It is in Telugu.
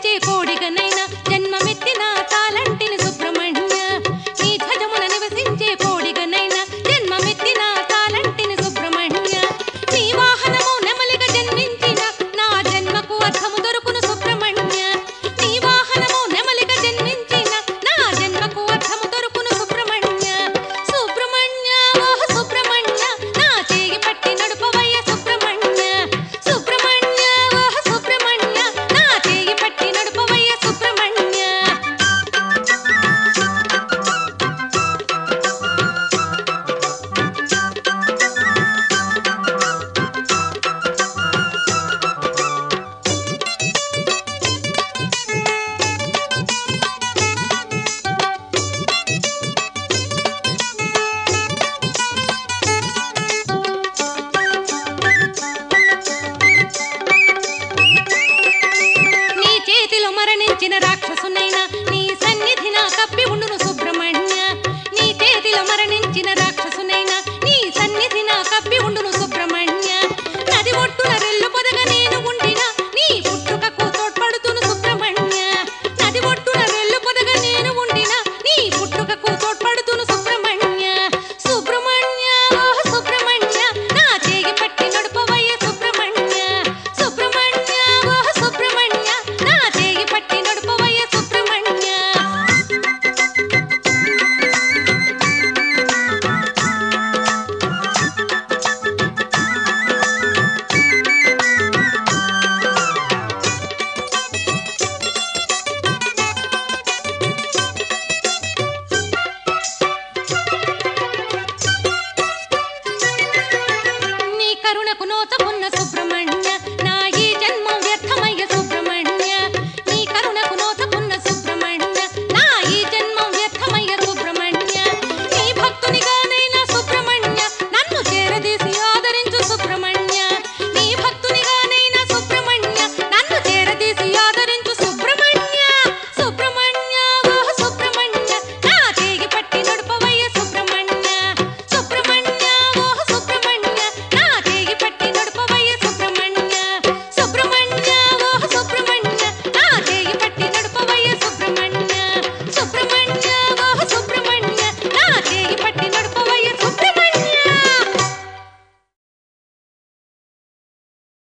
నివసించే కోడిగనైనా జన్మమెత్తిన తాలంటిని సుబ్రహ్మణ్య నీ ధ్వజమున నివసించే కోడిగనైనా జన్మమెత్తిన తాలంటిని సుబ్రహ్మణ్య నీ వాహనము నెమలిగా జన్మించిన నా జన్మకు అర్థము దొరుకును సుబ్రహ్మణ్య నీ వాహనము నెమలిగా జన్మించిన నా జన్మకు అర్థము దొరుకును సుబ్రహ్మణ్య సుబ్రహ్మణ్య ఓహ సుబ్రహ్మణ్య నా చేయి పట్టి నడుపవయ్య సుబ్రహ్మణ్య సుబ్రహ్మణ్య ఓహ సుబ్రహ్మణ్య నా చేయి పట్టి నడుపవయ్య సుబ్రహ్మణ్య నీ చేతిలో మరణించిన రాక్షసునైనా నీ